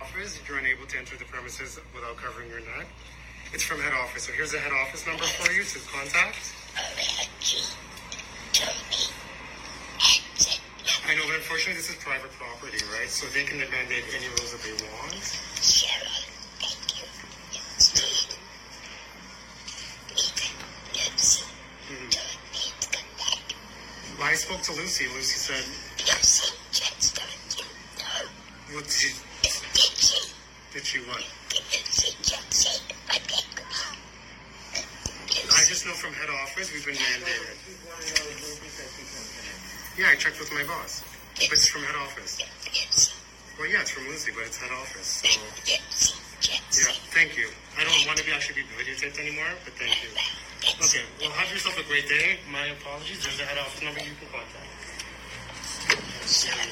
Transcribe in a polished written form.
office, you're unable to enter the premises without covering your neck. It's from head office. So here's the head office number for you to contact. I know, but unfortunately this is private property, right? So they can mandate any rules that they want. I spoke to Lucy. Lucy said... What did she... Did she what? I just know from head office we've been mandated. Yeah, I checked with my boss. But it's from head office. Well, yeah, it's from Lucy, but it's head office. So... Yeah, thank you. I don't want to actually be videotaped anymore, but thank you. Okay, well, have yourself a great day. My apologies. There's a head office number you can contact.